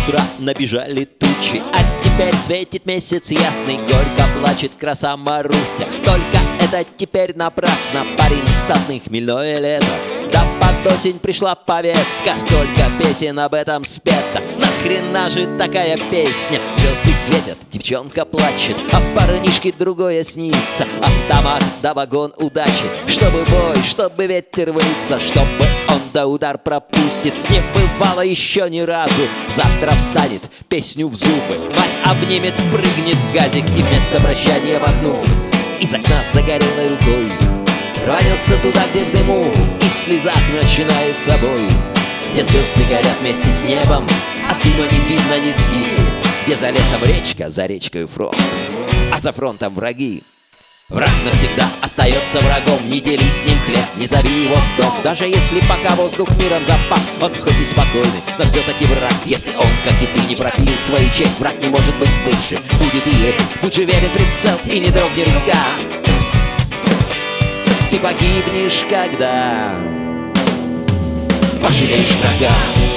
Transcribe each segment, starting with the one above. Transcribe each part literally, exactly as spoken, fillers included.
утра набежали тучи, а теперь светит месяц ясный, горько плачет краса Маруся. Только это теперь напрасно, парень статный, хмельное лето. Да под осень пришла повестка, сколько песен об этом спето. Нахрена же такая песня? Звезды светят, девчонка плачет, а парнишке другое снится. Автомат да вагон удачи, чтобы бой, чтобы ветер в лица, чтобы он да удар пропустит. Не бывало еще ни разу. Завтра встанет, песню в зубы, мать обнимет, прыгнет в газик и вместо прощания махнув из окна загорелой рукой рванется туда, где в дыму и в слезах начинает собой. Где звезды горят вместе с небом, а дыма не видно низги. Где за лесом речка, за речкой фронт, а за фронтом враги. Враг навсегда остается врагом, не дели с ним хлеб, не зови его в дом. Даже если пока воздух миром запах, он хоть и спокойный, но все-таки враг. Если он, как и ты, не пропил свою честь, враг не может быть бывшим, будет и есть. Будь уверен, прицел и не дрогни рука. Ты погибнешь, когда пожалеешь врага.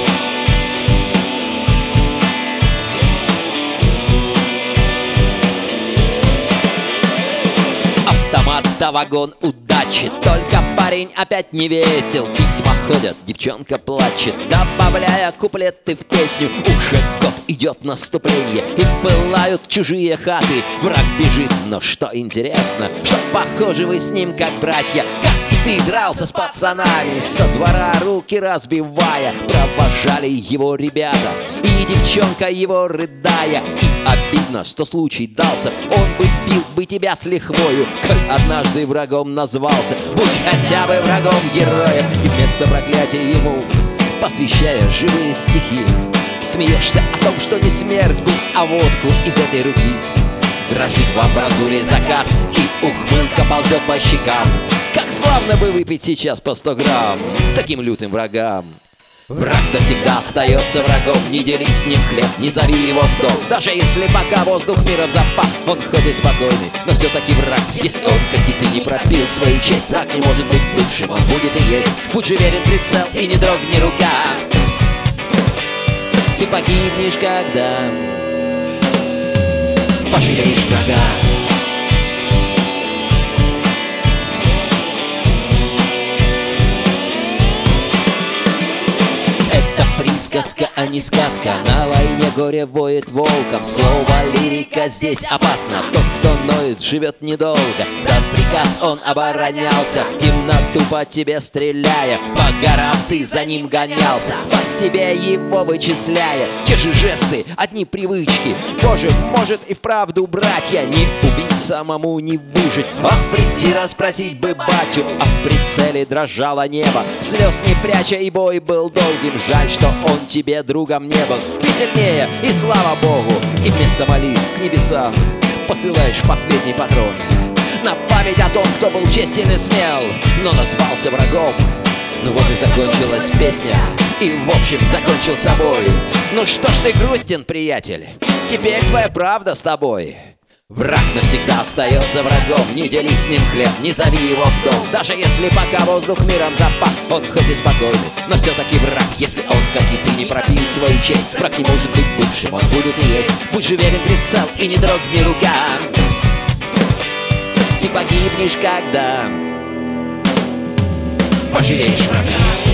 Автомат да вагон удачи, только парень опять не весел. Письма ходят, девчонка плачет, добавляя куплеты в песню. Уже год идет наступление, и пылают чужие хаты. Враг бежит, но что интересно, что похожи вы с ним как братья. Как и ты дрался с пацанами, со двора руки разбивая. Провожали его ребята, и девчонка его рыдая. И обидно, что случай дался, он бы бил бы тебя с лихвою, коль однажды врагом назвался. Будь хотя бы врагом героя, и вместо проклятия ему посвящая живые стихи. Смеешься о том, что не смерть был, а водку из этой руки. Дрожит в амбразуре закат, и ухмылка ползет по щекам. Как славно бы выпить сейчас по сто грамм таким лютым врагам. Враг навсегда остается врагом, не дели с ним хлеб, не зови его в дом. Даже если пока воздух миром запах, он хоть и спокойный, но все-таки враг. Если он, как и ты, не пропил свою честь, враг не может быть бывшим, он будет и есть. Будь же верен, прицел и не дрогни рука. Ты погибнешь, когда пожалеешь врага. Сказка, а не сказка. На войне горе воет волком. Слово лирика здесь опасно. Тот, кто ноет, живет недолго. Дан приказ, он оборонялся, в темноту по тебе стреляя. По горам ты за ним гонялся, по себе его вычисляя. Те же жесты, одни привычки. Боже, может и вправду, братья, не убить самому, не выжить. Ох, прийти расспросить бы батю. А в прицеле дрожало небо, слез не пряча, и бой был долгим. Жаль, что он тебе другом не был. Ты сильнее, и слава Богу. И вместо молитв к небесам посылаешь последний патрон на память о том, кто был честен и смел, но назвался врагом. Ну вот и закончилась песня, и в общем закончился бой. Ну что ж ты грустен, приятель, теперь твоя правда с тобой. Враг навсегда остается врагом, не дели с ним хлеб, не зови его в дом. Даже если пока воздух миром запах, он хоть и спокойный, но все-таки враг. Если он, как и ты, не пропил свою честь, враг не может быть бывшим, он будет и есть. Будь же верен, прицел и не дрогни рука. Ты погибнешь, когда пожалеешь врага.